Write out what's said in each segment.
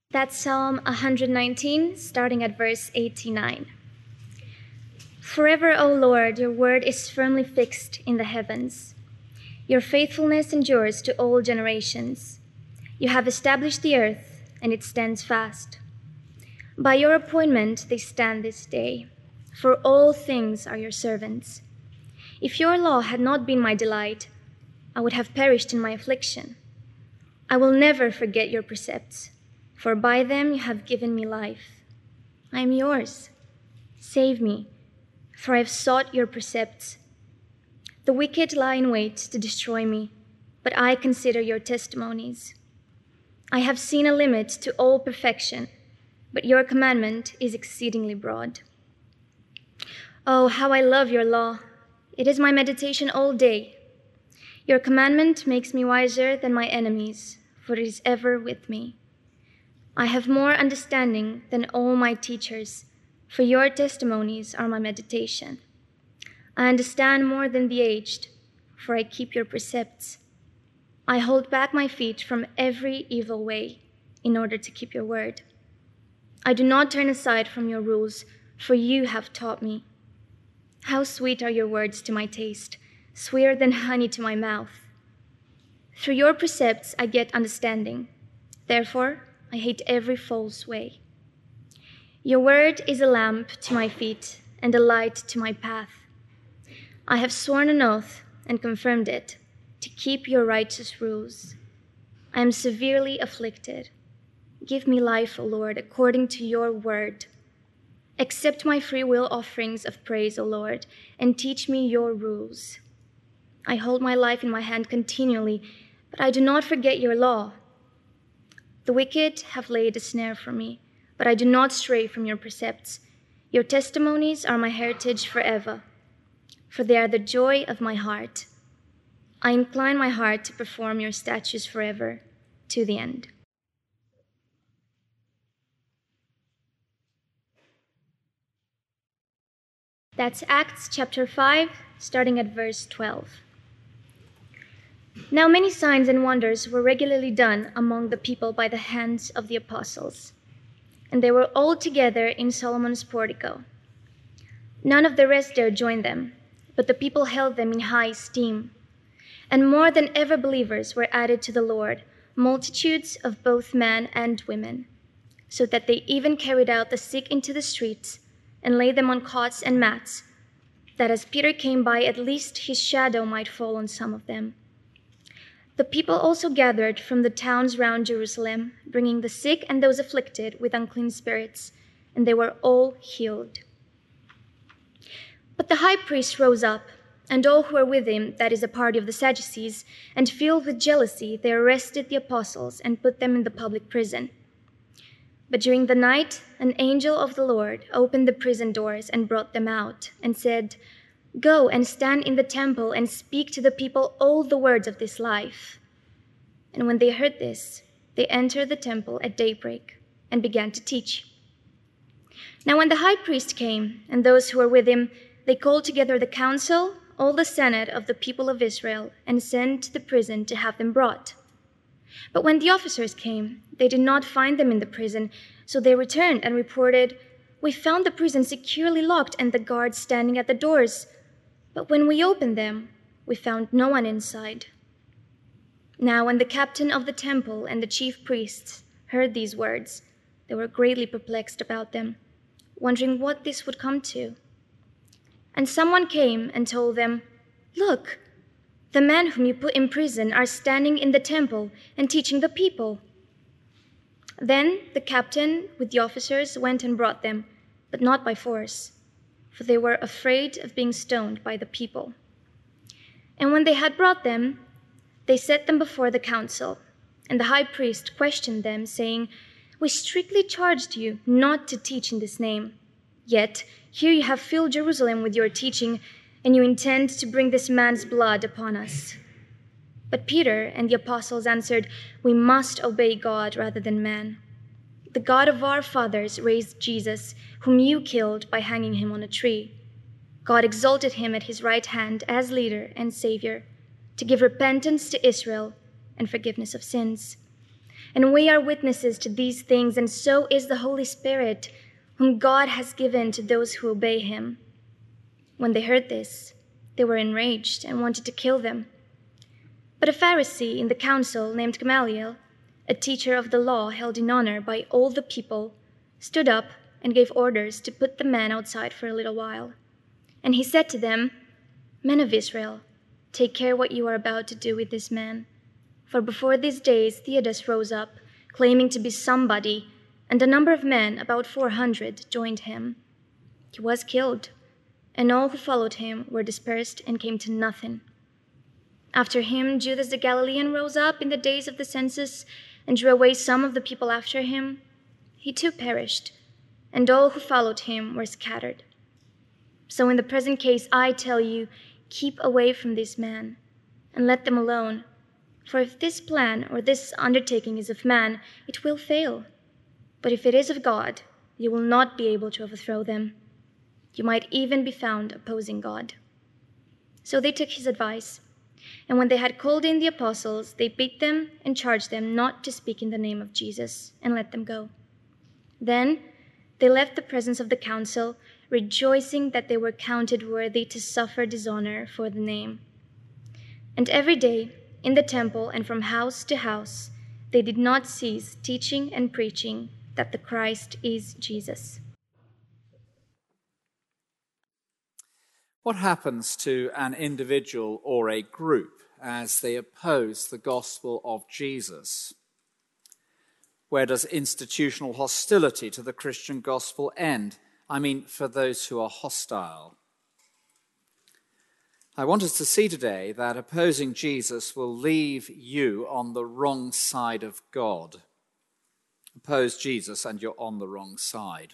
That's Psalm 119, starting at verse 89. Forever, O Lord, your word is firmly fixed in the heavens. Your faithfulness endures to all generations. You have established the earth, and it stands fast. By your appointment they stand this day, for all things are your servants. If your law had not been my delight, I would have perished in my affliction. I will never forget your precepts, for by them you have given me life. I am yours. Save me, for I have sought your precepts. The wicked lie in wait to destroy me, but I consider your testimonies. I have seen a limit to all perfection, but your commandment is exceedingly broad. Oh, how I love your law. It is my meditation all day. Your commandment makes me wiser than my enemies, for it is ever with me. I have more understanding than all my teachers, for your testimonies are my meditation. I understand more than the aged, for I keep your precepts. I hold back my feet from every evil way in order to keep your word. I do not turn aside from your rules, for you have taught me. How sweet are your words to my taste, sweeter than honey to my mouth. Through your precepts I get understanding. Therefore, I hate every false way. Your word is a lamp to my feet and a light to my path. I have sworn an oath and confirmed it, to keep your righteous rules. I am severely afflicted. Give me life, O Lord, according to your word. Accept my free will offerings of praise, O Lord, and teach me your rules. I hold my life in my hand continually, but I do not forget your law. The wicked have laid a snare for me, but I do not stray from your precepts. Your testimonies are my heritage forever, for they are the joy of my heart. I incline my heart to perform your statutes forever, to the end. That's Acts chapter 5, starting at verse 12. Now many signs and wonders were regularly done among the people by the hands of the apostles, and they were all together in Solomon's portico. None of the rest dared join them, but the people held them in high esteem. And more than ever believers were added to the Lord, multitudes of both men and women, so that they even carried out the sick into the streets and laid them on cots and mats, that as Peter came by, at least his shadow might fall on some of them. The people also gathered from the towns round Jerusalem, bringing the sick and those afflicted with unclean spirits, and they were all healed. But the high priest rose up, and all who were with him, that is, a party of the Sadducees, and filled with jealousy, they arrested the apostles and put them in the public prison. But during the night, an angel of the Lord opened the prison doors and brought them out, and said, "Go and stand in the temple and speak to the people all the words of this life." And when they heard this, they entered the temple at daybreak and began to teach. Now when the high priest came, and those who were with him, they called together the council, all the senate of the people of Israel, and sent to the prison to have them brought. But when the officers came, they did not find them in the prison, so they returned and reported, "We found the prison securely locked and the guards standing at the doors. But when we opened them, we found no one inside." Now when the captain of the temple and the chief priests heard these words, they were greatly perplexed about them, wondering what this would come to. And someone came and told them, "Look, the men whom you put in prison are standing in the temple and teaching the people." Then the captain with the officers went and brought them, but not by force, for they were afraid of being stoned by the people. And when they had brought them, they set them before the council, and the high priest questioned them, saying, "We strictly charged you not to teach in this name. Yet here you have filled Jerusalem with your teaching, and you intend to bring this man's blood upon us." But Peter and the apostles answered, "We must obey God rather than man. The God of our fathers raised Jesus, whom you killed by hanging him on a tree. God exalted him at his right hand as leader and savior, to give repentance to Israel and forgiveness of sins. And we are witnesses to these things, and so is the Holy Spirit, whom God has given to those who obey him." When they heard this, they were enraged and wanted to kill them. But a Pharisee in the council named Gamaliel, a teacher of the law held in honor by all the people, stood up and gave orders to put the man outside for a little while. And he said to them, "Men of Israel, take care what you are about to do with this man. For before these days Theudas rose up, claiming to be somebody, and a number of men, about 400, joined him. He was killed, and all who followed him were dispersed and came to nothing. After him, Judas the Galilean rose up in the days of the census and drew away some of the people after him. He too perished, and all who followed him were scattered. So in the present case, I tell you, keep away from this man, and let them alone. For if this plan or this undertaking is of man, it will fail. But if it is of God, you will not be able to overthrow them. You might even be found opposing God." So they took his advice, and when they had called in the apostles, they beat them and charged them not to speak in the name of Jesus, and let them go. Then they left the presence of the council, rejoicing that they were counted worthy to suffer dishonor for the name. And every day, in the temple and from house to house, they did not cease teaching and preaching that the Christ is Jesus. What happens to an individual or a group as they oppose the gospel of Jesus? Where does institutional hostility to the Christian gospel end? I mean, for those who are hostile. I want us to see today that opposing Jesus will leave you on the wrong side of God. Oppose Jesus and you're on the wrong side.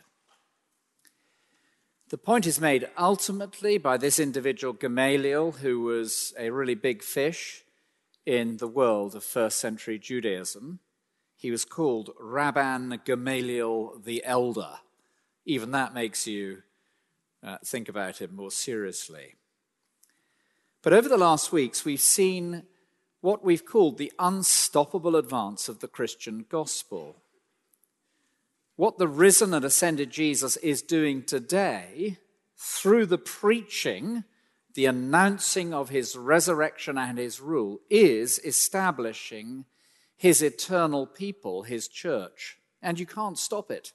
The point is made ultimately by this individual Gamaliel, who was a really big fish in the world of first century Judaism. He was called Rabban Gamaliel the Elder. Even that makes you think about him more seriously. But over the last weeks, we've seen what we've called the unstoppable advance of the Christian gospel. What the risen and ascended Jesus is doing today through the preaching, the announcing of his resurrection and his rule, is establishing his eternal people, his church. And you can't stop it.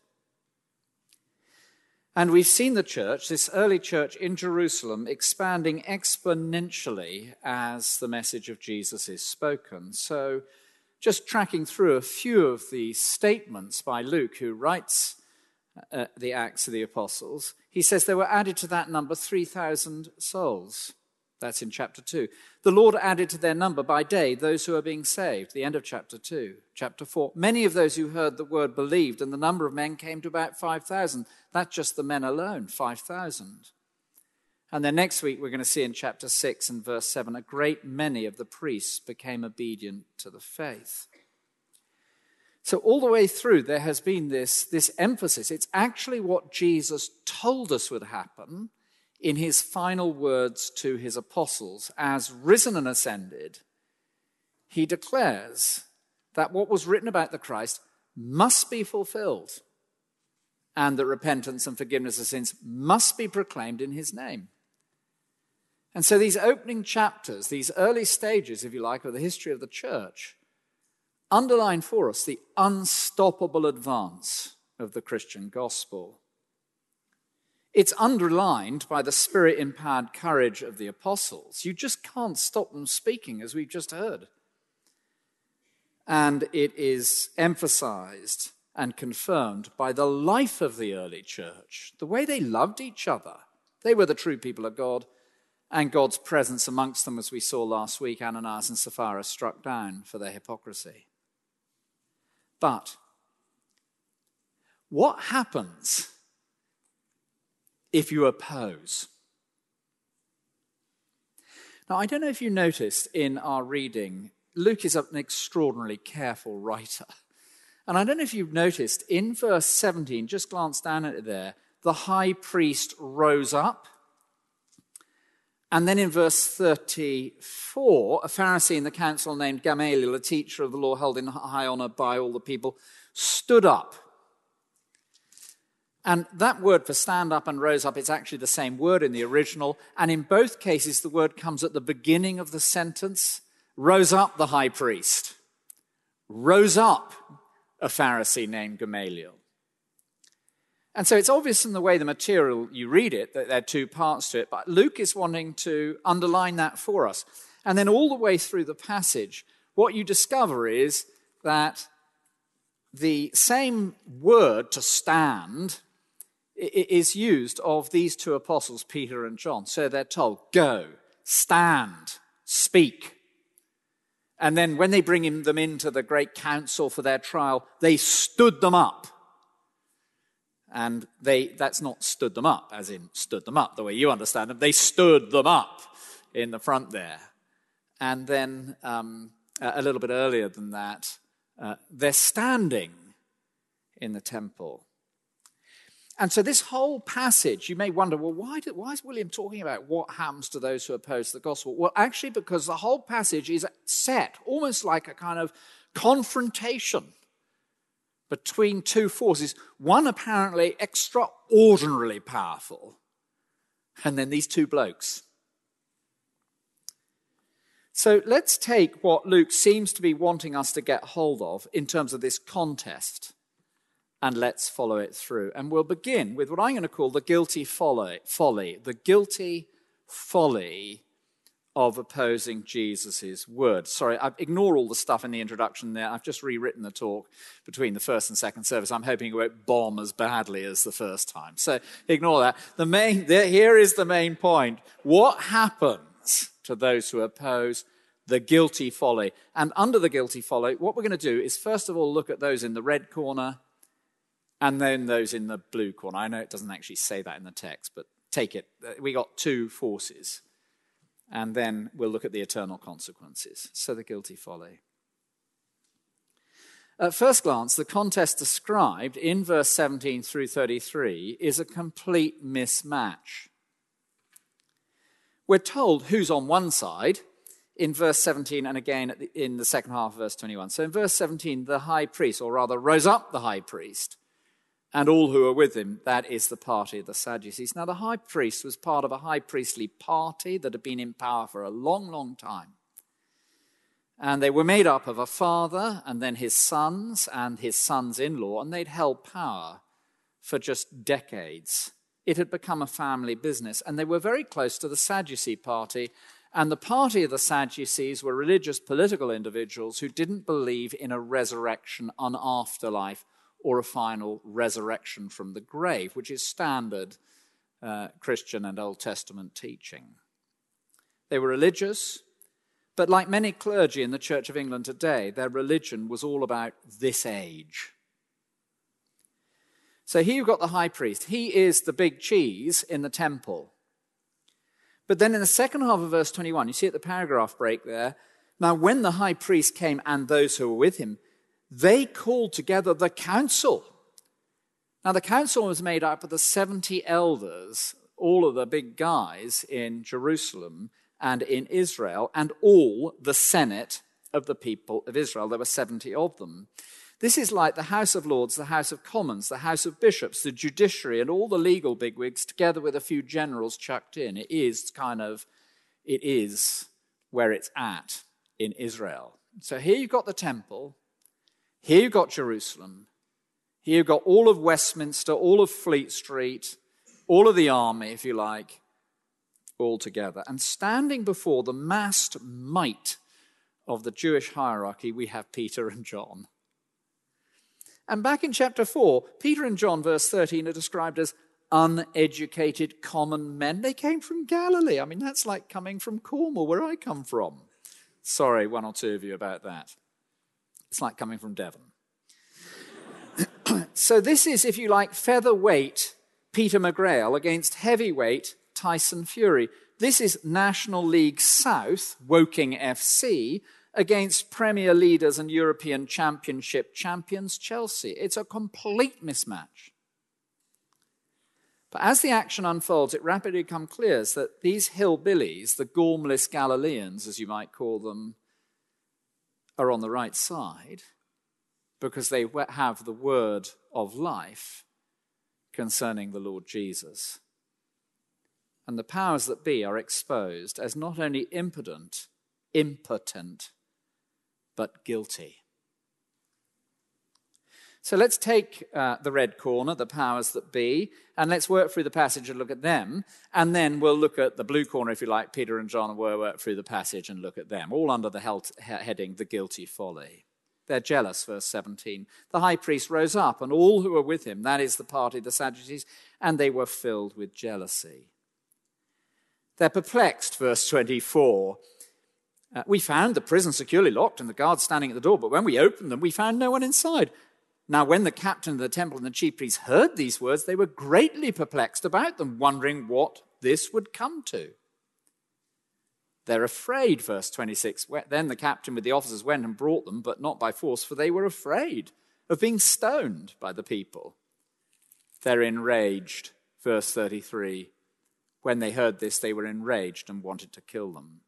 And we've seen the church, this early church in Jerusalem, expanding exponentially as the message of Jesus is spoken. So just tracking through a few of the statements by Luke, who writes the Acts of the Apostles, he says there were added to that number 3,000 souls. That's in chapter 2. The Lord added to their number by day those who are being saved, the end of chapter 2. Chapter 4, many of those who heard the word believed, and the number of men came to about 5,000. That's just the men alone, 5,000. And then next week we're going to see in chapter 6 and verse 7, a great many of the priests became obedient to the faith. So all the way through there has been this emphasis. It's actually what Jesus told us would happen in his final words to his apostles. As risen and ascended, he declares that what was written about the Christ must be fulfilled, and that repentance and forgiveness of sins must be proclaimed in his name. And so these opening chapters, these early stages, if you like, of the history of the church, underline for us the unstoppable advance of the Christian gospel. It's underlined by the Spirit-empowered courage of the apostles. You just can't stop them speaking, as we've just heard. And it is emphasized and confirmed by the life of the early church, the way they loved each other. They were the true people of God, and God's presence amongst them, as we saw last week, Ananias and Sapphira struck down for their hypocrisy. But what happens if you oppose? Now, I don't know if you noticed in our reading, Luke is an extraordinarily careful writer. And I don't know if you've noticed, in verse 17, just glance down at it there, the high priest rose up. And then in verse 34, a Pharisee in the council named Gamaliel, a teacher of the law held in high honor by all the people, stood up. And that word for stand up and rose up is actually the same word in the original. And in both cases, the word comes at the beginning of the sentence. Rose up the high priest. Rose up a Pharisee named Gamaliel. And so it's obvious in the way the material you read it that there are two parts to it. But Luke is wanting to underline that for us. And then all the way through the passage, what you discover is that the same word to stand is used of these two apostles, Peter and John. So they're told, go, stand, speak. And then when they bring them into the great council for their trial, they stood them up. And that's not stood them up, as in stood them up, the way you understand them. They stood them up in the front there. And then a little bit earlier than that, they're standing in the temple. And so this whole passage, you may wonder, well, why is William talking about what happens to those who oppose the gospel? Well, actually, because the whole passage is set almost like a kind of confrontation between two forces, one apparently extraordinarily powerful, and then these two blokes. So let's take what Luke seems to be wanting us to get hold of in terms of this contest, and let's follow it through. And we'll begin with what I'm going to call the guilty folly, the guilty folly of opposing Jesus' word. Sorry, ignore all the stuff in the introduction there. I've just rewritten the talk between the first and second service. I'm hoping it won't bomb as badly as the first time. So ignore that. Here is the main point. What happens to those who oppose the guilty folly? And under the guilty folly, what we're going to do is first of all look at those in the red corner and then those in the blue corner. I know it doesn't actually say that in the text, but take it. We got two forces. And then we'll look at the eternal consequences. So the guilty folly. At first glance, the contest described in verse 17 through 33 is a complete mismatch. We're told who's on one side in verse 17 and again in the second half of verse 21. So in verse 17, the high priest, or rather rose up the high priest, and all who are with him, that is the party of the Sadducees. Now, the high priest was part of a high priestly party that had been in power for a long, long time. And they were made up of a father and then his sons and his sons-in-law, and they'd held power for just decades. It had become a family business, and they were very close to the Sadducee party. And the party of the Sadducees were religious political individuals who didn't believe in a resurrection, an afterlife, or a final resurrection from the grave, which is standard Christian and Old Testament teaching. They were religious, but like many clergy in the Church of England today, their religion was all about this age. So here you've got the high priest. He is the big cheese in the temple. But then in the second half of verse 21, you see at the paragraph break there, now when the high priest came and those who were with him, they called together the council. Now, the council was made up of the 70 elders, all of the big guys in Jerusalem and in Israel, and all the Senate of the people of Israel. There were 70 of them. This is like the House of Lords, the House of Commons, the House of Bishops, the judiciary, and all the legal bigwigs together with a few generals chucked in. It is where it's at in Israel. So here you've got the temple. Here you've got Jerusalem. Here you've got all of Westminster, all of Fleet Street, all of the army, if you like, all together. And standing before the massed might of the Jewish hierarchy, we have Peter and John. And back in chapter 4, Peter and John, verse 13, are described as uneducated common men. They came from Galilee. I mean, that's like coming from Cornwall, where I come from. Sorry, one or two of you about that. It's like coming from Devon. So this is, if you like, featherweight Peter McGrail against heavyweight Tyson Fury. This is National League South, Woking FC, against Premier Leaders and European Championship champions Chelsea. It's a complete mismatch. But as the action unfolds, it rapidly becomes clear that these hillbillies, the gormless Galileans, as you might call them, are on the right side because they have the word of life concerning the Lord Jesus. And the powers that be are exposed as not only impotent, but guilty. So let's take the red corner, the powers that be, and let's work through the passage and look at them. And then we'll look at the blue corner, if you like, Peter and John, and we'll work through the passage and look at them, all under the heading, the guilty folly. They're jealous, verse 17. The high priest rose up, and all who were with him, that is the party of the Sadducees, and they were filled with jealousy. They're perplexed, verse 24. We found the prison securely locked and the guards standing at the door, but when we opened them, we found no one inside. Now, when the captain of the temple and the chief priests heard these words, they were greatly perplexed about them, wondering what this would come to. They're afraid, verse 26. Then the captain with the officers went and brought them, but not by force, for they were afraid of being stoned by the people. They're enraged, verse 33. When they heard this, they were enraged and wanted to kill them.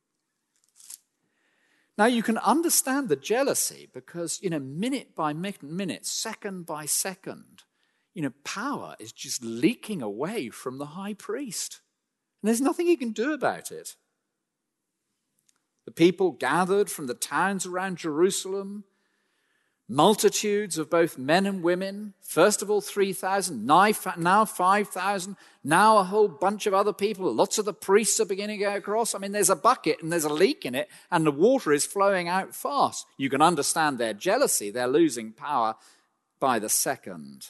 Now, you can understand the jealousy because, minute by minute, second by second, power is just leaking away from the high priest. And there's nothing he can do about it. The people gathered from the towns around Jerusalem, multitudes of both men and women, first of all 3,000, now 5,000, now a whole bunch of other people. Lots of the priests are beginning to go across. There's a bucket and there's a leak in it and the water is flowing out fast. You can understand their jealousy. They're losing power by the second.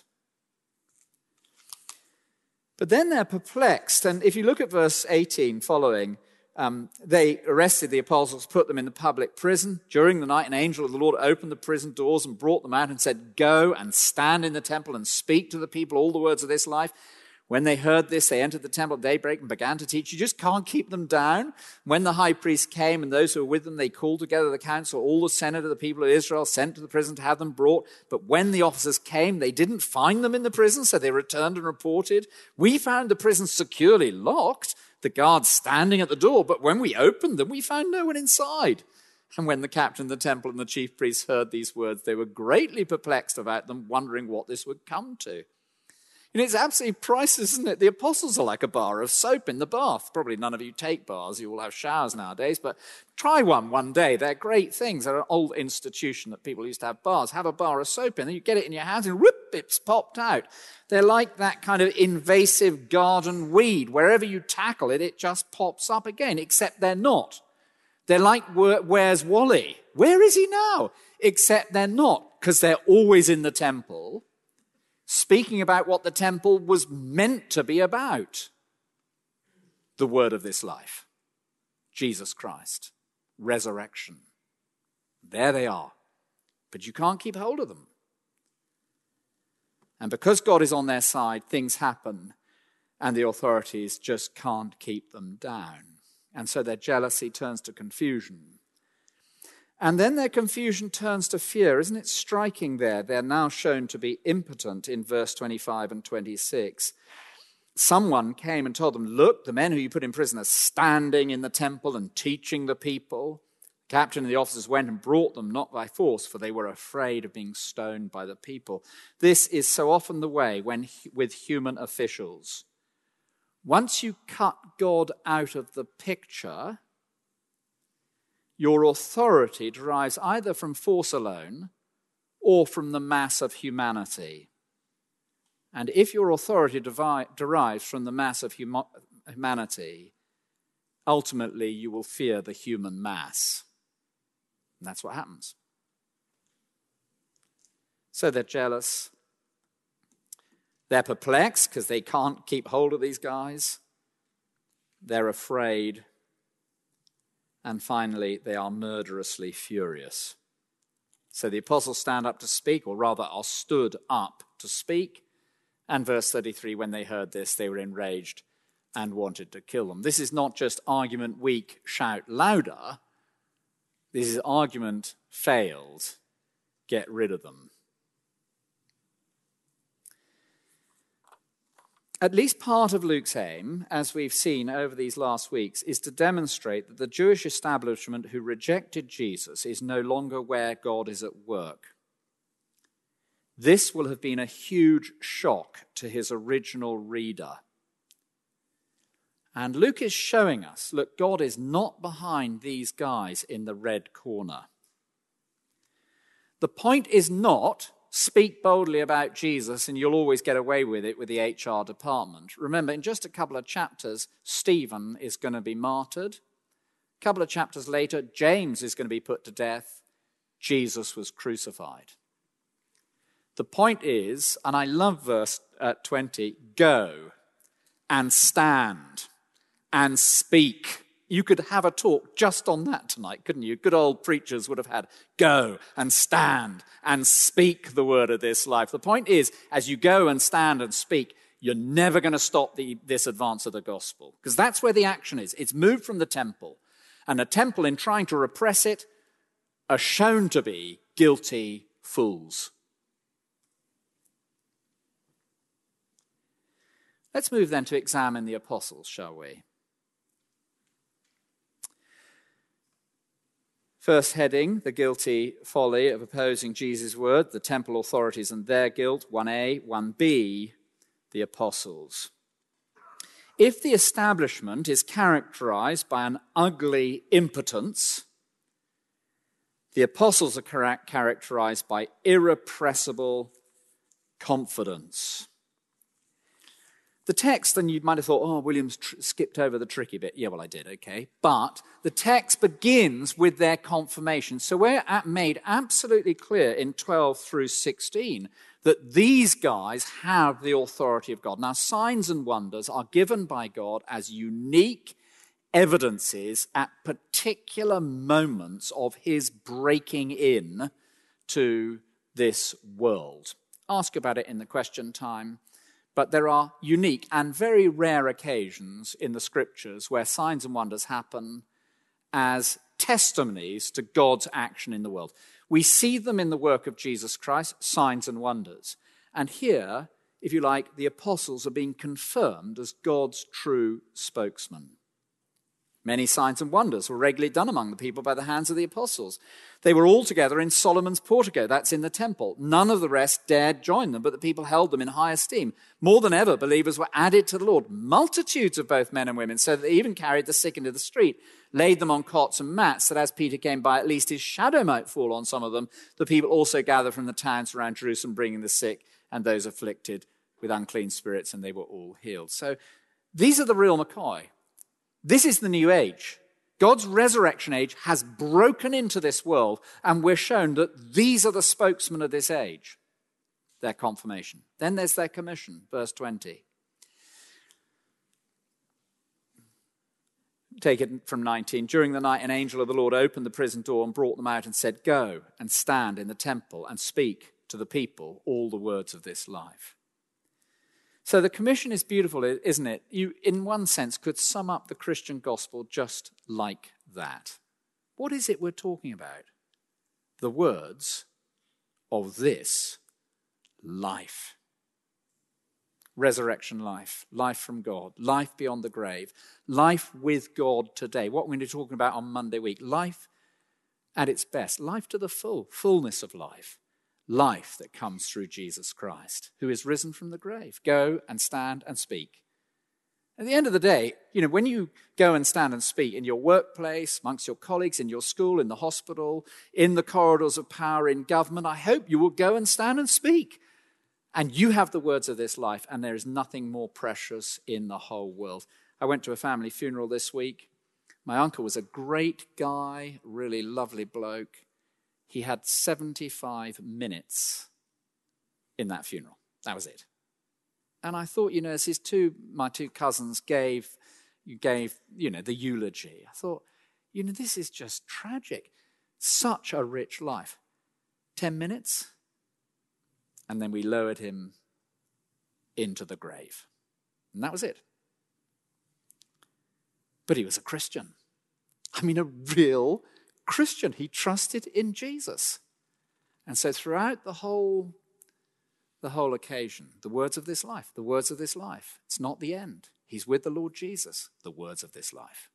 But then they're perplexed. And if you look at verse 18 following, they arrested the apostles, put them in the public prison. During the night, an angel of the Lord opened the prison doors and brought them out and said, "Go and stand in the temple and speak to the people all the words of this life." When they heard this, they entered the temple at daybreak and began to teach. You just can't keep them down. When the high priest came and those who were with them, they called together the council, all the senate of the people of Israel, sent to the prison to have them brought. But when the officers came, they didn't find them in the prison, so they returned and reported, "We found the prison securely locked, the guards standing at the door, but when we opened them, we found no one inside." And when the captain of the temple and the chief priests heard these words, they were greatly perplexed about them, wondering what this would come to. It's absolutely priceless, isn't it? The apostles are like a bar of soap in the bath. Probably none of you take baths. You all have showers nowadays, but try one day. They're great things. They're an old institution that people used to have baths. Have a bar of soap in, and you get it in your hands, and whoop, it's popped out. They're like that kind of invasive garden weed. Wherever you tackle it, it just pops up again, except they're not. They're like Where's Wally? Where is he now? Except they're not, because they're always in the temple, speaking about what the temple was meant to be about. The word of this life. Jesus Christ. Resurrection. There they are. But you can't keep hold of them. And because God is on their side, things happen, and the authorities just can't keep them down. And so their jealousy turns to confusion. And then their confusion turns to fear. Isn't it striking there? They're now shown to be impotent in verse 25 and 26. Someone came and told them, "Look, the men who you put in prison are standing in the temple and teaching the people." The captain and the officers went and brought them, not by force, for they were afraid of being stoned by the people. This is so often the way with human officials. Once you cut God out of the picture, your authority derives either from force alone or from the mass of humanity. And if your authority derives from the mass of humanity, ultimately you will fear the human mass. And that's what happens. So they're jealous. They're perplexed because they can't keep hold of these guys. They're afraid. And finally, they are murderously furious. So the apostles stand up to speak, or rather are stood up to speak. And verse 33, when they heard this, they were enraged and wanted to kill them. This is not just argument weak, shout louder. This is argument failed, get rid of them. At least part of Luke's aim, as we've seen over these last weeks, is to demonstrate that the Jewish establishment who rejected Jesus is no longer where God is at work. This will have been a huge shock to his original reader. And Luke is showing us, look, God is not behind these guys in the red corner. The point is not speak boldly about Jesus and you'll always get away with it with the HR department. Remember, in just a couple of chapters, Stephen is going to be martyred. A couple of chapters later, James is going to be put to death. Jesus was crucified. The point is, and I love verse 20, go and stand and speak. You could have a talk just on that tonight, couldn't you? Good old preachers would have had go and stand and speak the word of this life. The point is, as you go and stand and speak, you're never going to stop this advance of the gospel, because that's where the action is. It's moved from the temple, and the temple, in trying to repress it, are shown to be guilty fools. Let's move then to examine the apostles, shall we? First heading, the guilty folly of opposing Jesus' word, the temple authorities and their guilt, 1a, 1b, the apostles. If the establishment is characterized by an ugly impotence, the apostles are characterized by irrepressible confidence. The text, and you might have thought, oh, William's skipped over the tricky bit. Yeah, well, I did, okay. But the text begins with their confirmation. So we're made absolutely clear in 12 through 16 that these guys have the authority of God. Now, signs and wonders are given by God as unique evidences at particular moments of his breaking in to this world. Ask about it in the question time. But there are unique and very rare occasions in the scriptures where signs and wonders happen as testimonies to God's action in the world. We see them in the work of Jesus Christ, signs and wonders. And here, if you like, the apostles are being confirmed as God's true spokesman. Many signs and wonders were regularly done among the people by the hands of the apostles. They were all together in Solomon's portico, that's in the temple. None of the rest dared join them, but the people held them in high esteem. More than ever, believers were added to the Lord, multitudes of both men and women, so that they even carried the sick into the street, laid them on cots and mats, that as Peter came by, at least his shadow might fall on some of them. The people also gathered from the towns around Jerusalem, bringing the sick and those afflicted with unclean spirits, and they were all healed. So these are the real McCoy. This is the new age. God's resurrection age has broken into this world, and we're shown that these are the spokesmen of this age, their confirmation. Then there's their commission, verse 20. Take it from 19. During the night, an angel of the Lord opened the prison door and brought them out and said, go and stand in the temple and speak to the people all the words of this life. So the commission is beautiful, isn't it? You, in one sense, could sum up the Christian gospel just like that. What is it we're talking about? The words of this life. Resurrection life, life from God, life beyond the grave, life with God today. What we're going to be talking about on Monday week. Life at its best, life to the fullness of life. Life that comes through Jesus Christ, who is risen from the grave. Go and stand and speak. At the end of the day, when you go and stand and speak in your workplace, amongst your colleagues, in your school, in the hospital, in the corridors of power, in government, I hope you will go and stand and speak. And you have the words of this life, and there is nothing more precious in the whole world. I went to a family funeral this week. My uncle was a great guy, really lovely bloke. He had 75 minutes in that funeral. That was it. And I thought, as my two cousins gave the eulogy, I thought, this is just tragic. Such a rich life. 10 minutes, and then we lowered him into the grave. And that was it. But he was a Christian. A real Christian. He trusted in Jesus. And so throughout the whole the whole occasion. The words of this life, the words of this life. It's not the end. He's with the Lord Jesus, the words of this life.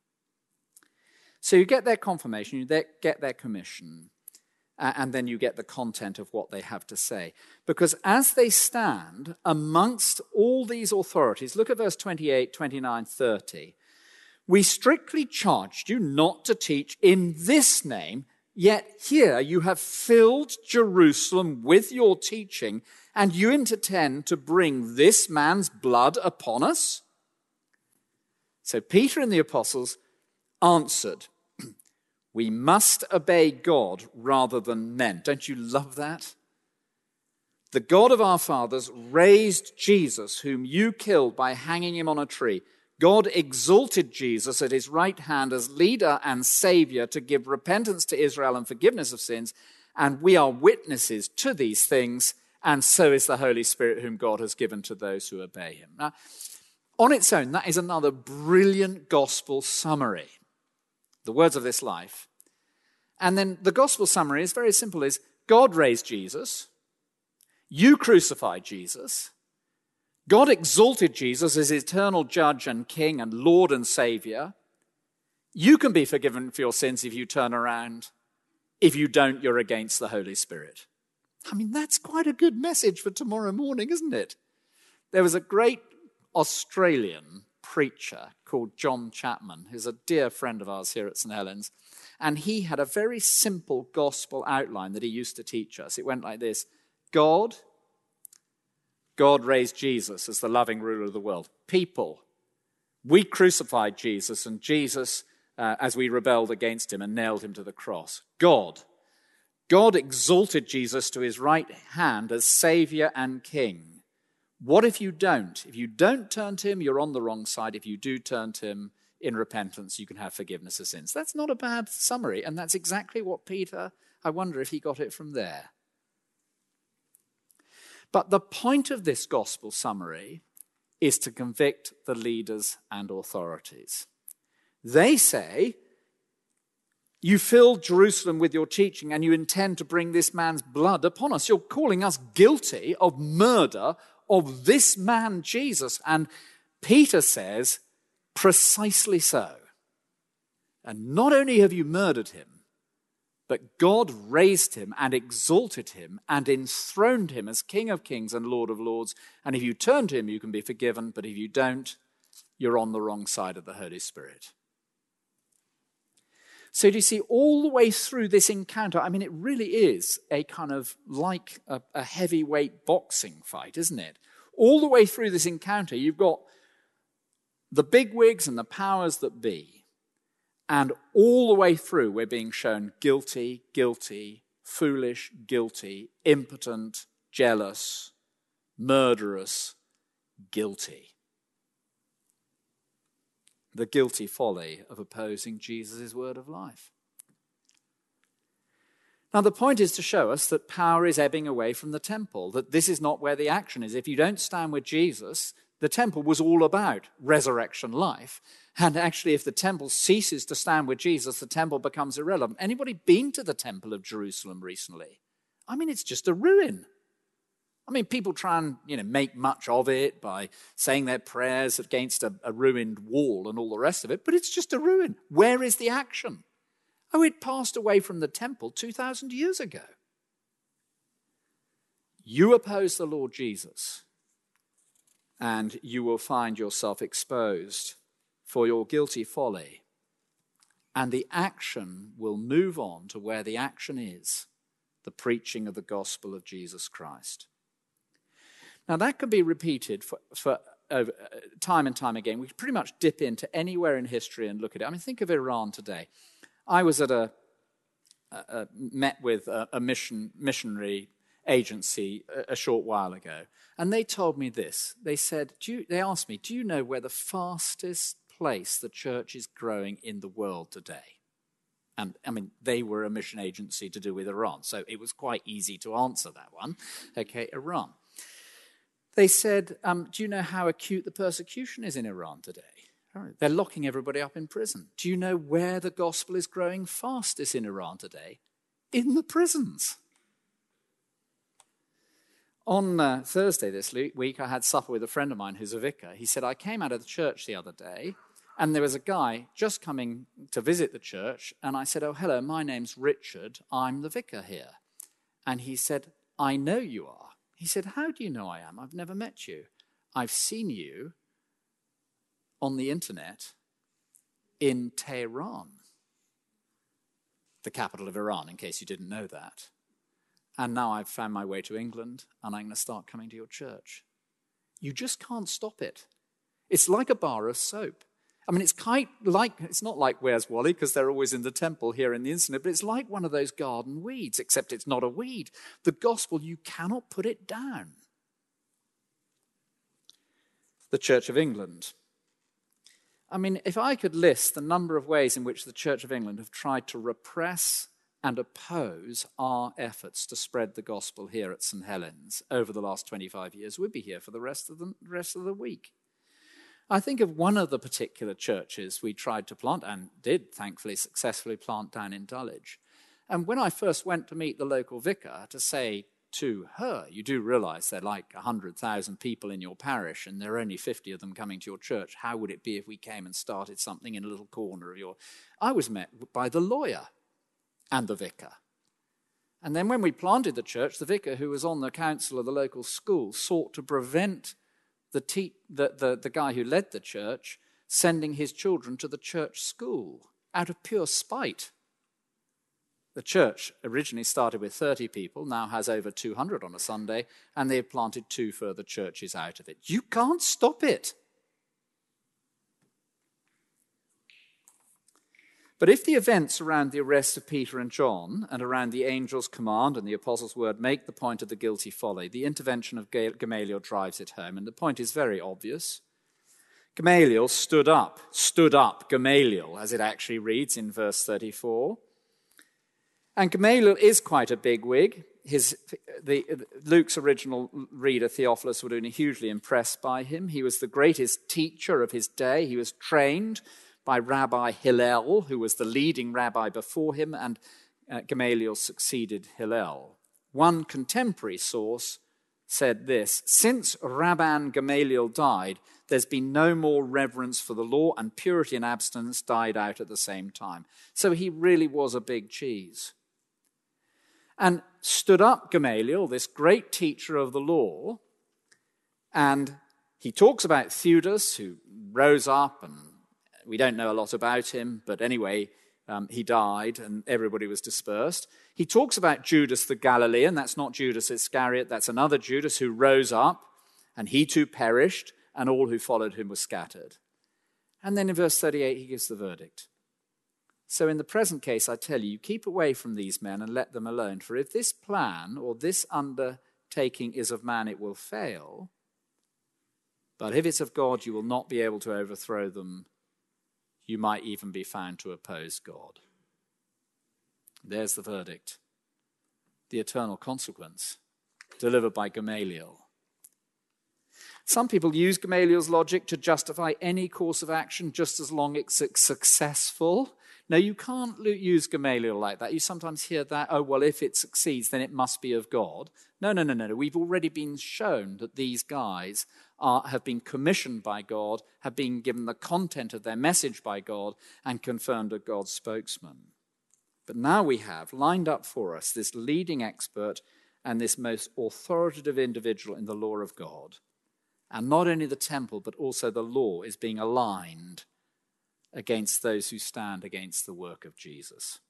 So you get their confirmation, you get their commission, and then you get the content of what they have to say. Because as they stand amongst all these authorities, look at verse 28, 29, 30. We strictly charged you not to teach in this name, yet here you have filled Jerusalem with your teaching, and you intend to bring this man's blood upon us? So Peter and the apostles answered, we must obey God rather than men. Don't you love that? The God of our fathers raised Jesus, whom you killed by hanging him on a tree. God exalted Jesus at his right hand as leader and savior to give repentance to Israel and forgiveness of sins. And we are witnesses to these things, and so is the Holy Spirit whom God has given to those who obey him. Now, on its own, that is another brilliant gospel summary. The words of this life. And then the gospel summary is very simple, is God raised Jesus, you crucified Jesus, God exalted Jesus as eternal judge and king and Lord and Savior. You can be forgiven for your sins if you turn around. If you don't, you're against the Holy Spirit. I mean, that's quite a good message for tomorrow morning, isn't it? There was a great Australian preacher called John Chapman, who's a dear friend of ours here at St. Helens, and he had a very simple gospel outline that he used to teach us. It went like this: God raised Jesus as the loving ruler of the world. People, we crucified Jesus, and Jesus, as we rebelled against him and nailed him to the cross. God exalted Jesus to his right hand as Savior and King. What if you don't? If you don't turn to him, you're on the wrong side. If you do turn to him in repentance, you can have forgiveness of sins. That's not a bad summary, and that's exactly what Peter, I wonder if he got it from there. But the point of this gospel summary is to convict the leaders and authorities. They say, you filled Jerusalem with your teaching and you intend to bring this man's blood upon us. You're calling us guilty of murder of this man, Jesus. And Peter says, precisely so. And not only have you murdered him, but God raised him and exalted him and enthroned him as King of Kings and Lord of Lords. And if you turn to him, you can be forgiven. But if you don't, you're on the wrong side of the Holy Spirit. So do you see, all the way through this encounter, I mean, it really is a kind of like a heavyweight boxing fight, isn't it? All the way through this encounter, you've got the bigwigs and the powers that be. And all the way through, we're being shown guilty, guilty, foolish, guilty, impotent, jealous, murderous, guilty. The guilty folly of opposing Jesus' word of life. Now, the point is to show us that power is ebbing away from the temple, that this is not where the action is. If you don't stand with Jesus, the temple was all about resurrection life. And actually, if the temple ceases to stand with Jesus, the temple becomes irrelevant. Anybody been to the Temple of Jerusalem recently? I mean, it's just a ruin. I mean, people try and, make much of it by saying their prayers against a ruined wall and all the rest of it, but it's just a ruin. Where is the action? Oh, it passed away from the temple 2,000 years ago. You oppose the Lord Jesus, and you will find yourself exposed for your guilty folly. And the action will move on to where the action is, the preaching of the gospel of Jesus Christ. Now, that can be repeated for time and time again. We can pretty much dip into anywhere in history and look at it. I mean, think of Iran today. I was at met with a missionary agency a short while ago, and they told me this. They said, they asked me, do you know where the fastest place the church is growing in the world today? And, I mean, they were a mission agency to do with Iran, so it was quite easy to answer that one. Okay, Iran. They said, do you know how acute the persecution is in Iran today? They're locking everybody up in prison. Do you know where the gospel is growing fastest in Iran today? In the prisons. On Thursday this week, I had supper with a friend of mine who's a vicar. He said, I came out of the church the other day, and there was a guy just coming to visit the church, and I said, oh, hello, my name's Richard. I'm the vicar here. And he said, I know you are. He said, how do you know I am? I've never met you. I've seen you on the internet in Tehran, the capital of Iran, in case you didn't know that. And now I've found my way to England, and I'm going to start coming to your church. You just can't stop it. It's like a bar of soap. I mean, it's not like Where's Wally, because they're always in the temple here in the internet, but it's like one of those garden weeds, except it's not a weed. The gospel, you cannot put it down. The Church of England. I mean, if I could list the number of ways in which the Church of England have tried to repress and oppose our efforts to spread the gospel here at St. Helens over the last 25 years, we'd be here for the rest of the week. I think of one of the particular churches we tried to plant, and did thankfully successfully plant down in Dulwich. And when I first went to meet the local vicar to say to her, you do realize there are like 100,000 people in your parish and there are only 50 of them coming to your church. How would it be if we came and started something in a little corner of your... I was met by the lawyer and the vicar. And then when we planted the church, the vicar, who was on the council of the local school, sought to prevent the guy who led the church sending his children to the church school out of pure spite. The church originally started with 30 people, now has over 200 on a Sunday, and they've planted 2 further churches out of it. You can't stop it. But if the events around the arrest of Peter and John and around the angel's command and the apostles' word make the point of the guilty folly, the intervention of Gamaliel drives it home, and the point is very obvious. Gamaliel stood up, Gamaliel, as it actually reads in verse 34. And Gamaliel is quite a bigwig. Luke's original reader, Theophilus, would have been hugely impressed by him. He was the greatest teacher of his day. He was trained by Rabbi Hillel, who was the leading rabbi before him, and Gamaliel succeeded Hillel. One contemporary source said this: since Rabban Gamaliel died, there's been no more reverence for the law, and purity and abstinence died out at the same time. So he really was a big cheese. And stood up Gamaliel, this great teacher of the law, and he talks about Theudas, who rose up, and we don't know a lot about him, but anyway, he died and everybody was dispersed. He talks about Judas the Galilean. That's not Judas Iscariot, that's another Judas who rose up, and he too perished, and all who followed him were scattered. And then in verse 38, he gives the verdict. So in the present case, I tell you, keep away from these men and let them alone. For if this plan or this undertaking is of man, it will fail. But if it's of God, you will not be able to overthrow them. You might even be found to oppose God. There's the verdict. The eternal consequence delivered by Gamaliel. Some people use Gamaliel's logic to justify any course of action just as long as it's successful. No, you can't use Gamaliel like that. You sometimes hear that, oh, well, if it succeeds, then it must be of God. No. We've already been shown that these guys have been commissioned by God, have been given the content of their message by God, and confirmed as God's spokesman. But now we have lined up for us this leading expert and this most authoritative individual in the law of God. And not only the temple, but also the law is being aligned against those who stand against the work of Jesus.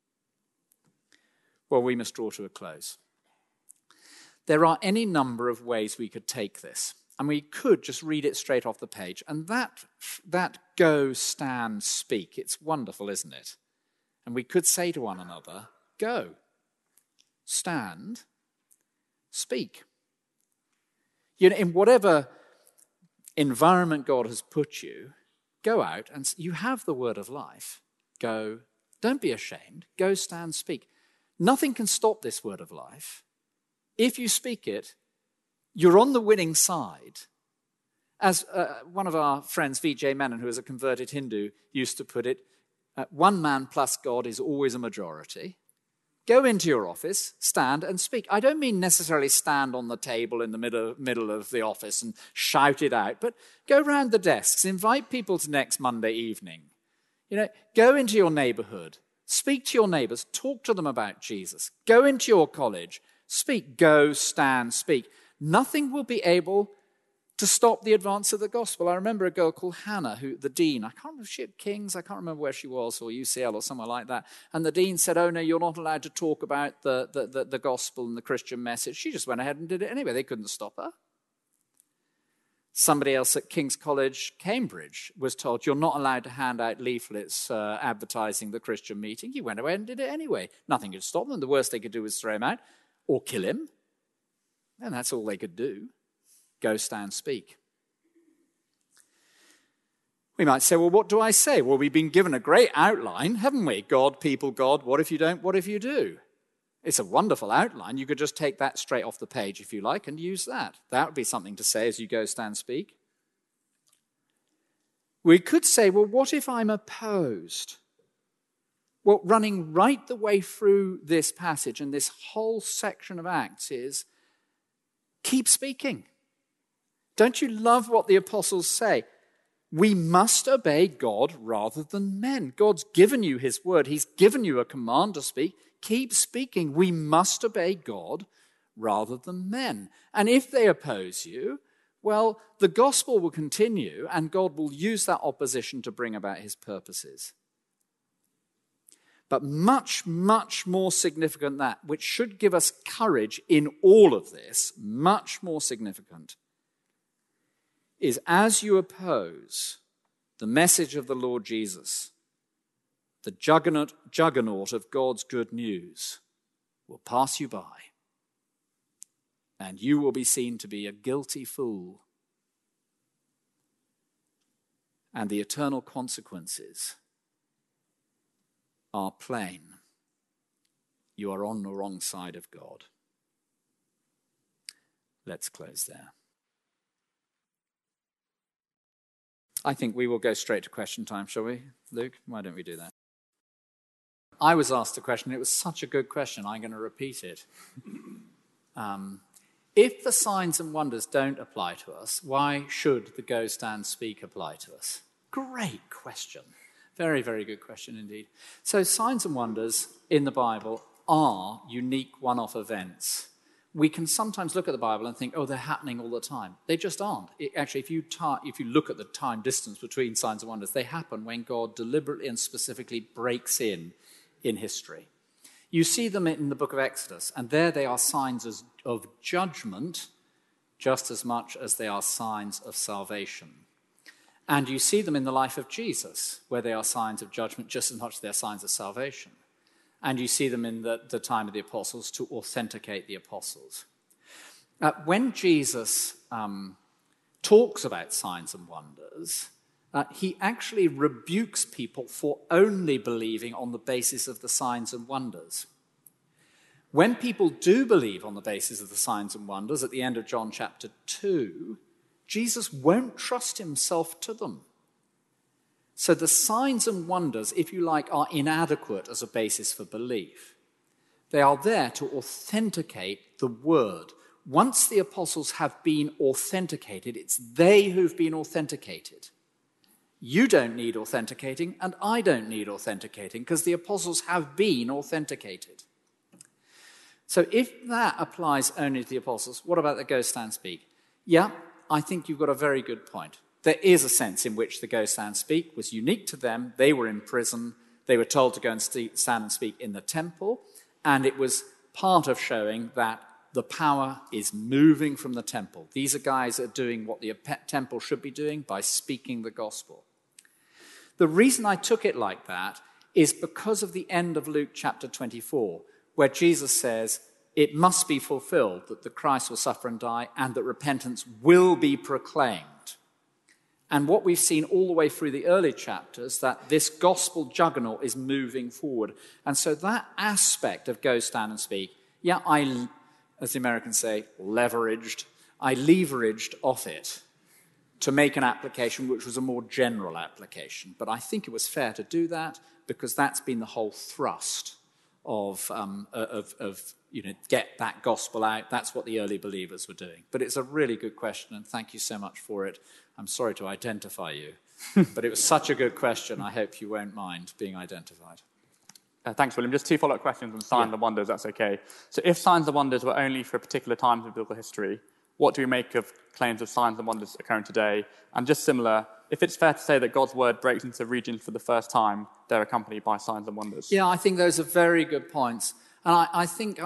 Well, we must draw to a close. There are any number of ways we could take this, and we could just read it straight off the page. And that go, stand, speak, it's wonderful, isn't it? And we could say to one another, go, stand, speak. You know, in whatever environment God has put you, go out and you have the word of life. Go, don't be ashamed. Go, stand, speak. Nothing can stop this word of life. If you speak it, you're on the winning side. As one of our friends, V.J. Menon, who is a converted Hindu, used to put it, one man plus God is always a majority. Go into your office, stand and speak. I don't mean necessarily stand on the table in the middle of the office and shout it out, but go round the desks, invite people to next Monday evening. Go into your neighborhood, speak to your neighbors, talk to them about Jesus. Go into your college, speak, go, stand, speak. Nothing will be able to stop the advance of the gospel. I remember a girl called Hannah, the dean, I can't remember if she at King's, I can't remember where she was, or UCL or somewhere like that. And the dean said, oh no, you're not allowed to talk about the gospel and the Christian message. She just went ahead and did it anyway. They couldn't stop her. Somebody else at King's College, Cambridge, was told, you're not allowed to hand out leaflets advertising the Christian meeting. He went away and did it anyway. Nothing could stop them. The worst they could do was throw him out or kill him. And that's all they could do. Go, stand, speak. We might say, well, what do I say? Well, we've been given a great outline, haven't we? God, people, God, what if you don't, what if you do? It's a wonderful outline. You could just take that straight off the page, if you like, and use that. That would be something to say as you go, stand, speak. We could say, well, what if I'm opposed? Well, running right the way through this passage and this whole section of Acts is, keep speaking. Don't you love what the apostles say? We must obey God rather than men. God's given you his word. He's given you a command to speak. Keep speaking. We must obey God rather than men. And if they oppose you, well, the gospel will continue and God will use that opposition to bring about his purposes. But much, much more significant that, which should give us courage in all of this, much more significant, is as you oppose the message of the Lord Jesus, the juggernaut of God's good news will pass you by, and you will be seen to be a guilty fool. And the eternal consequences are plain. You are on the wrong side of God. Let's close there. I think we will go straight to question time, shall we, Luke? Why don't we do that? I was asked a question. It was such a good question. I'm going to repeat it. If the signs and wonders don't apply to us, why should the go, stand, speak apply to us? Great question. Very, very good question indeed. So signs and wonders in the Bible are unique one-off events. We can sometimes look at the Bible and think, oh, they're happening all the time. They just aren't. Actually, if you look at the time distance between signs and wonders, they happen when God deliberately and specifically breaks in history. You see them in the book of Exodus, and there they are signs of judgment just as much as they are signs of salvation. And you see them in the life of Jesus, where they are signs of judgment just as much as they are signs of salvation. And you see them in the time of the apostles to authenticate the apostles. When Jesus talks about signs and wonders, he actually rebukes people for only believing on the basis of the signs and wonders. When people do believe on the basis of the signs and wonders, at the end of John chapter 2, Jesus won't trust himself to them. So the signs and wonders, if you like, are inadequate as a basis for belief. They are there to authenticate the word. Once the apostles have been authenticated, it's they who've been authenticated. You don't need authenticating, and I don't need authenticating, because the apostles have been authenticated. So if that applies only to the apostles, what about the go, stand, speak? Yeah, I think you've got a very good point. There is a sense in which the go, stand, speak was unique to them. They were in prison. They were told to go and stand and speak in the temple. And it was part of showing that the power is moving from the temple. These are guys that are doing what the temple should be doing by speaking the gospel. The reason I took it like that is because of the end of Luke chapter 24, where Jesus says, it must be fulfilled that the Christ will suffer and die and that repentance will be proclaimed. And what we've seen all the way through the early chapters, that this gospel juggernaut is moving forward. And so that aspect of go, stand, and speak, yeah, I, as the Americans say, leveraged off it to make an application which was a more general application. But I think it was fair to do that because that's been the whole thrust get that gospel out. That's what the early believers were doing. But it's a really good question, and thank you so much for it. I'm sorry to identify you, but it was such a good question. I hope you won't mind being identified. Thanks, William. Just 2 follow-up questions on signs and wonders, that's okay. So if signs and wonders were only for particular times in biblical history, what do we make of claims of signs and wonders occurring today? And just similar, if it's fair to say that God's word breaks into regions for the first time, they're accompanied by signs and wonders. Yeah, I think those are very good points. And I think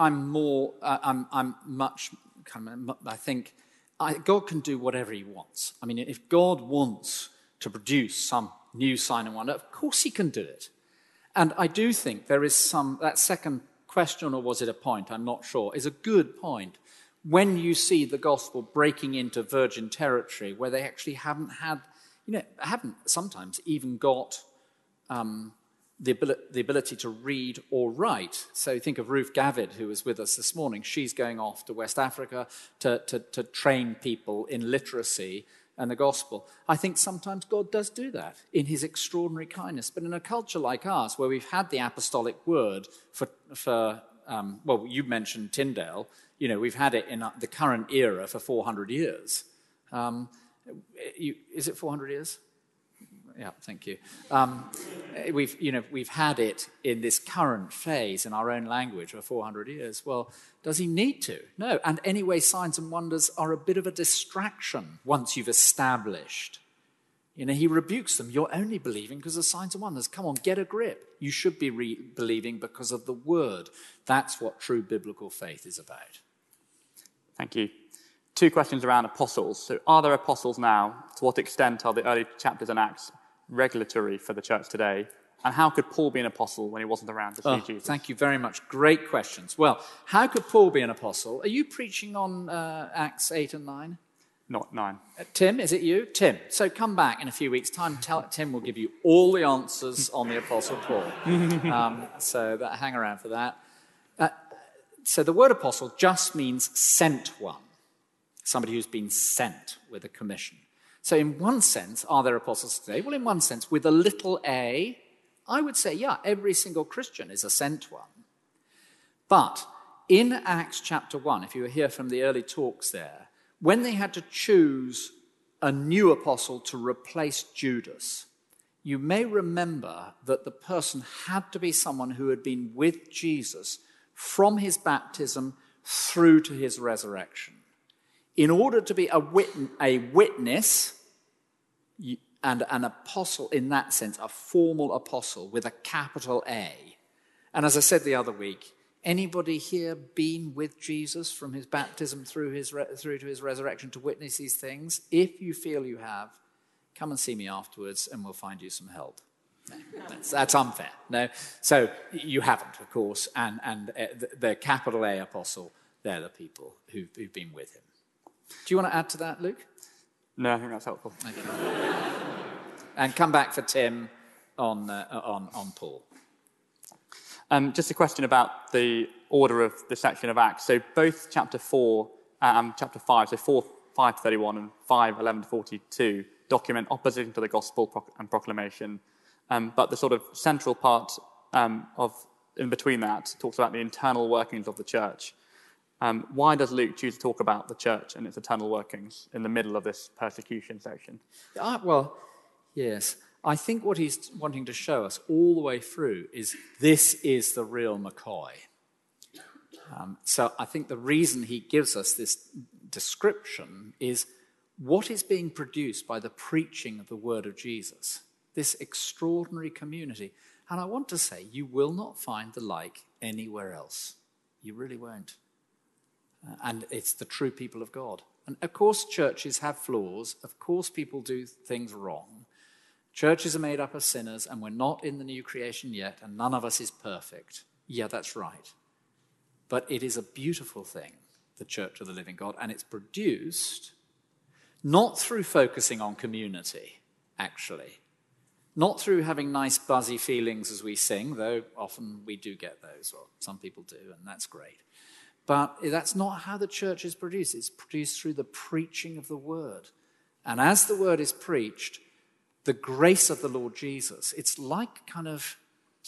God can do whatever he wants. I mean, if God wants to produce some new sign and wonder, of course he can do it. And I do think there is that second question, or was it a point, I'm not sure, is a good point. When you see the gospel breaking into virgin territory where they actually haven't sometimes even got the ability to read or write. So think of Ruth Gavid, who was with us this morning. She's going off to West Africa to train people in literacy and the gospel. I think sometimes God does do that in his extraordinary kindness. But in a culture like ours, where we've had the apostolic word you mentioned Tyndale, we've had it in the current era for 400 years. Is it 400 years? Yeah, thank you. We've had it in this current phase in our own language for 400 years. Well, does he need to? No. And anyway, signs and wonders are a bit of a distraction once you've established. He rebukes them. You're only believing because of signs and wonders. Come on, get a grip. You should be believing because of the word. That's what true biblical faith is about. Thank you. 2 questions around apostles. So are there apostles now? To what extent are the early chapters in Acts regulatory for the church today? And how could Paul be an apostle when he wasn't around to see Jesus? Thank you very much. Great questions. Well, how could Paul be an apostle? Are you preaching on Acts 8 and 9? Not 9. Tim, is it you? Tim. So come back in a few weeks' time. Tim will give you all the answers on the Apostle Paul. Hang around for that. So the word apostle just means sent one. Somebody who's been sent with a commission. So in one sense, are there apostles today? Well, in one sense, with a little a, I would say, every single Christian is a sent one. But in Acts chapter 1, if you were here from the early talks there, when they had to choose a new apostle to replace Judas, you may remember that the person had to be someone who had been with Jesus from his baptism through to his resurrection. In order to be a witness and an apostle in that sense, a formal apostle with a capital A. And as I said the other week, anybody here been with Jesus from his baptism through to his resurrection to witness these things? If you feel you have, come and see me afterwards and we'll find you some help. No, that's unfair. No, so you haven't, of course, and the capital A apostle, they're the people who've been with him. Do you want to add to that, Luke? No, I think that's helpful. Okay. And come back for Tim on Paul. Just a question about the order of the section of Acts. So both chapter 4 and chapter 5, so 5:31 and 5:11-42, document opposition to the gospel and proclamation. But the sort of central part in between that talks about the internal workings of the church. Why does Luke choose to talk about the church and its internal workings in the middle of this persecution section? Well, yes. I think what he's wanting to show us all the way through is this is the real McCoy. So I think the reason he gives us this description is what is being produced by the preaching of the word of Jesus, this extraordinary community. And I want to say, you will not find the like anywhere else. You really won't. And it's the true people of God. And of course, churches have flaws. Of course, people do things wrong. Churches are made up of sinners, and we're not in the new creation yet, and none of us is perfect. Yeah, that's right. But it is a beautiful thing, the church of the living God, and it's produced not through focusing on community, actually. Not through having nice buzzy feelings as we sing, though often we do get those, or some people do, and that's great. But that's not how the church is produced. It's produced through the preaching of the word. And as the word is preached, the grace of the Lord Jesus, it's like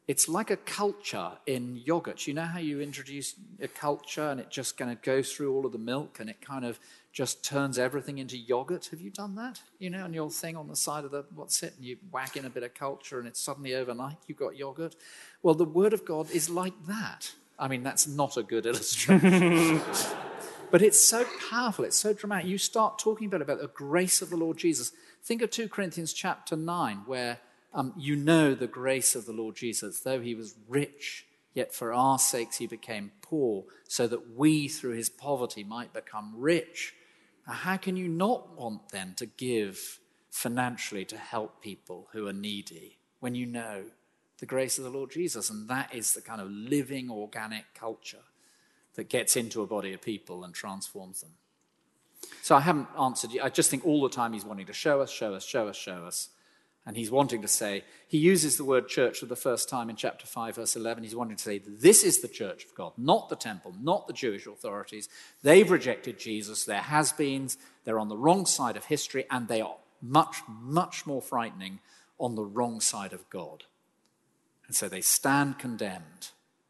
It's like a culture in yogurt. You know how you introduce a culture and it just kind of goes through all of the milk and it kind of just turns everything into yogurt? Have you done that? You know, and your thing on the side of the, and you whack in a bit of culture and it's suddenly overnight you've got yogurt. Well, the Word of God is like that. I mean, that's not a good illustration. But it's so powerful, it's so dramatic. You start talking about the grace of the Lord Jesus. Think of 2 Corinthians chapter 9, where you know the grace of the Lord Jesus. Though he was rich, yet for our sakes he became poor, so that we through his poverty might become rich. Now, how can you not want then to give financially to help people who are needy when you know the grace of the Lord Jesus? And that is the kind of living, organic culture that gets into a body of people and transforms them. So I haven't answered you. I just think all the time he's wanting to show us, show us, show us, show us. And he's wanting to say, he uses the word church for the first time in chapter 5, verse 11. He's wanting to say, this is the church of God, not the temple, not the Jewish authorities. They've rejected Jesus. They're has-beens. They're on the wrong side of history, and they are much, much more frightening on the wrong side of God. And so they stand condemned.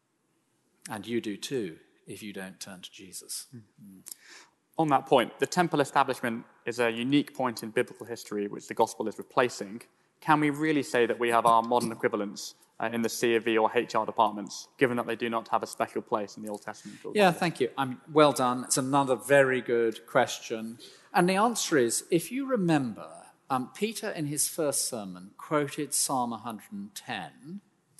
And you do too, if you don't turn to Jesus. Mm-hmm. On that point, the temple establishment is a unique point in biblical history which the gospel is replacing. Can we really say that we have our modern equivalents in the C of E or HR departments, given that they do not have a special place in the Old Testament? Yeah, thank you. Well done. It's another very good question. And the answer is, if you remember, Peter in his first sermon quoted Psalm 110,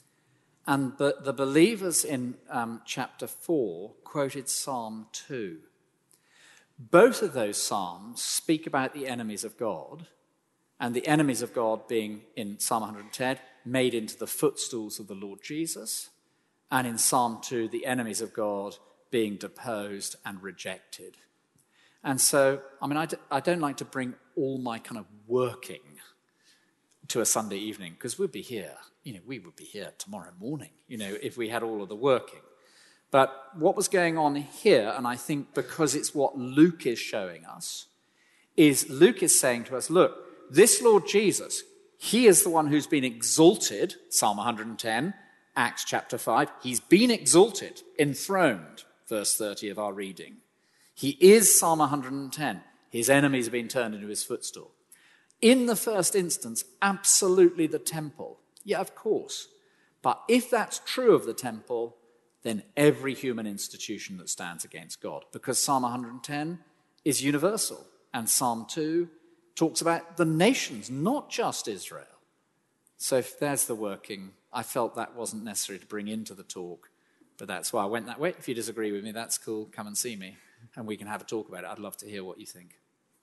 and the believers in chapter 4 quoted Psalm 2. Both of those psalms speak about the enemies of God, and the enemies of God being, in Psalm 110, made into the footstools of the Lord Jesus, and in Psalm 2, the enemies of God being deposed and rejected. And so, I don't like to bring all my kind of working to a Sunday evening, because we'd be here, we would be here tomorrow morning, if we had all of the working. But what was going on here, and I think because it's what Luke is showing us, is Luke is saying to us, look, this Lord Jesus, he is the one who's been exalted, Psalm 110, Acts chapter 5. He's been exalted, enthroned, verse 30 of our reading. He is Psalm 110. His enemies have been turned into his footstool. In the first instance, absolutely the temple. Yeah, of course. But if that's true of the temple, then every human institution that stands against God. Because Psalm 110 is universal, and Psalm 2 talks about the nations, not just Israel. So if there's the working, I felt that wasn't necessary to bring into the talk, but that's why I went that way. If you disagree with me, that's cool. Come and see me, and we can have a talk about it. I'd love to hear what you think.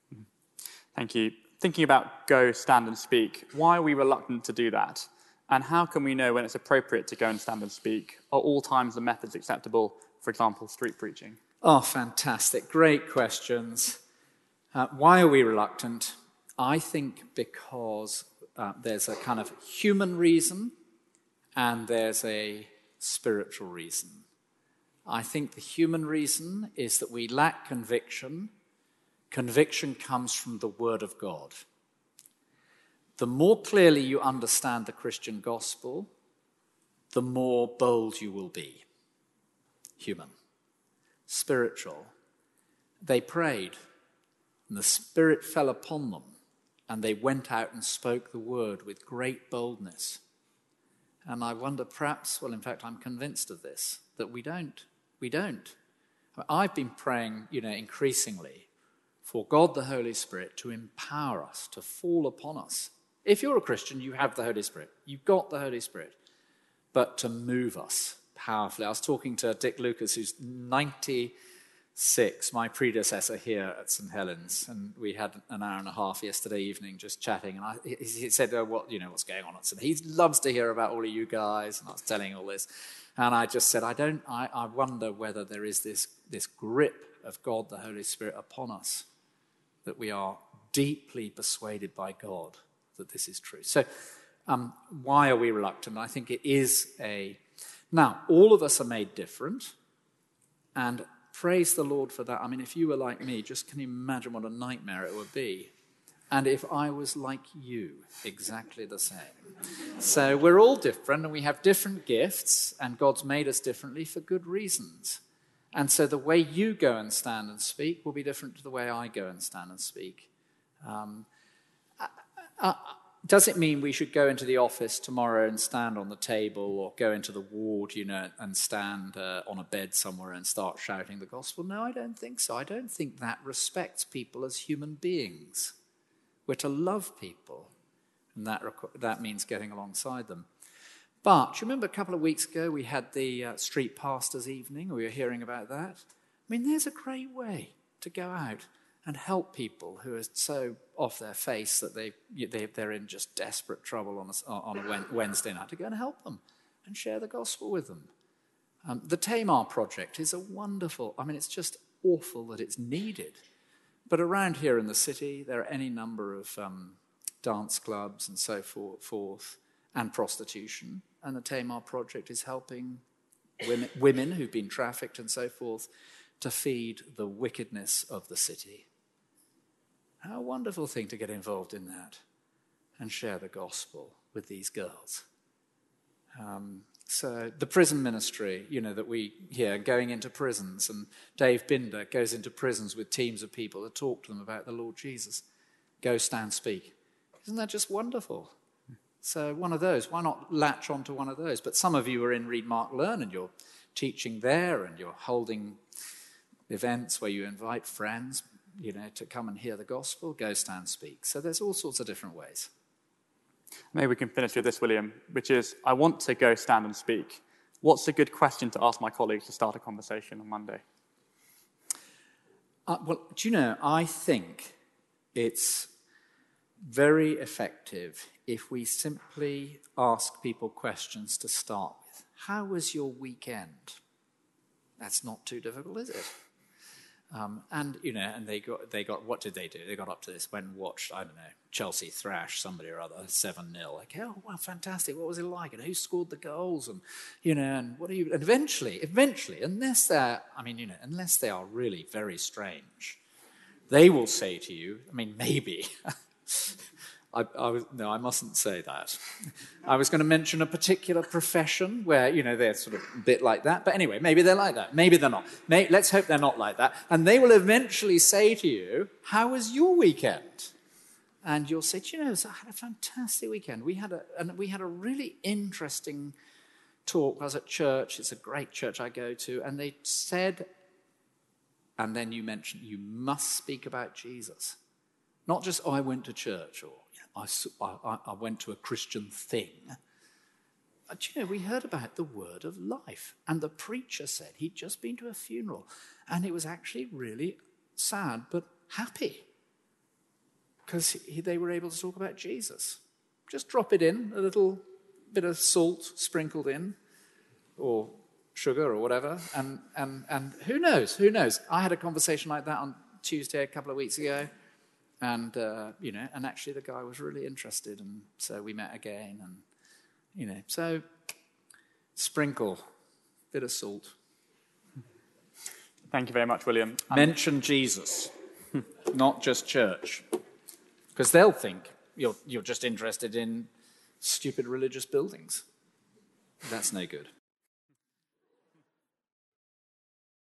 Thank you. Thinking about go, stand and speak, why are we reluctant to do that? And how can we know when it's appropriate to go and stand and speak? Are all times the methods acceptable, for example, street preaching? Oh, fantastic. Great questions. Why are we reluctant? I think because there's a kind of human reason and there's a spiritual reason. I think the human reason is that we lack conviction. Conviction comes from the Word of God. The more clearly you understand the Christian gospel, the more bold you will be. Human. Spiritual. They prayed, and the Spirit fell upon them, and they went out and spoke the word with great boldness. And I wonder perhaps, in fact, I'm convinced of this, that we don't. We don't. I've been praying, increasingly for God the Holy Spirit to empower us, to fall upon us. If you're a Christian, you have the Holy Spirit. You've got the Holy Spirit. But to move us powerfully. I was talking to Dick Lucas, who's 96, my predecessor here at St. Helens, and we had an hour and a half yesterday evening just chatting, and he said, what's going on at St. He loves to hear about all of you guys, and I was telling all this. And I just said, I wonder whether there is this grip of God, the Holy Spirit, upon us, that we are deeply persuaded by God that this is true. So why are we reluctant? I think it is Now, all of us are made different, and praise the Lord for that. If you were like me, just can you imagine what a nightmare it would be? and if I was like you, exactly the same. So we're all different, and we have different gifts, and God's made us differently for good reasons. And so the way you go and stand and speak will be different to the way I go and stand and speak. Does it mean we should go into the office tomorrow and stand on the table, or go into the ward, and stand on a bed somewhere and start shouting the gospel? No, I don't think so. I don't think that respects people as human beings. We're to love people, and that means getting alongside them. But do you remember a couple of weeks ago we had the street pastors' evening? We were hearing about that. I mean, there's a great way to go out and help people who are so off their face that they're in just desperate trouble on a Wednesday night, to go and help them and share the gospel with them. The Tamar Project is a wonderful, it's just awful that it's needed. But around here in the city, there are any number of dance clubs and so forth, and prostitution. And the Tamar Project is helping women who've been trafficked and so forth to feed the wickedness of the city. How a wonderful thing to get involved in that and share the gospel with these girls. So the prison ministry, that we hear, going into prisons, and Dave Binder goes into prisons with teams of people to talk to them about the Lord Jesus. Go, stand, speak. Isn't that just wonderful? So one of those, why not latch onto one of those? But some of you are in Read, Mark, Learn, and you're teaching there, and you're holding events where you invite friends, to come and hear the gospel. Go, stand, speak. So there's all sorts of different ways. Maybe we can finish with this, William, which is, I want to go stand and speak. What's a good question to ask my colleagues to start a conversation on Monday? I think it's very effective if we simply ask people questions to start with. How was your weekend? That's not too difficult, is it? And they got, what did they do? They got up to this, went and watched, Chelsea thrash somebody or other, 7-0. Like, oh, wow, fantastic. What was it like? And who scored the goals? And, and what are you, and eventually, unless they are really very strange, they will say to you, maybe, I mustn't say that. I was going to mention a particular profession where, they're sort of a bit like that. But anyway, maybe they're like that. Maybe they're not. Let's hope they're not like that. And they will eventually say to you, how was your weekend? And you'll say, I had a fantastic weekend. We had a really interesting talk. I was at church. It's a great church I go to. And they said, and then you mentioned, you must speak about Jesus. Not just, I went to church, or I went to a Christian thing. We heard about the word of life. And the preacher said he'd just been to a funeral. And it was actually really sad, but happy. Because they were able to talk about Jesus. Just drop it in, a little bit of salt sprinkled in, or sugar or whatever. And who knows? I had a conversation like that on Tuesday a couple of weeks ago. And, and actually the guy was really interested. And so we met again. And, so sprinkle, bit of salt. Thank you very much, William. Mention Jesus, not just church. Because they'll think you're just interested in stupid religious buildings. That's no good.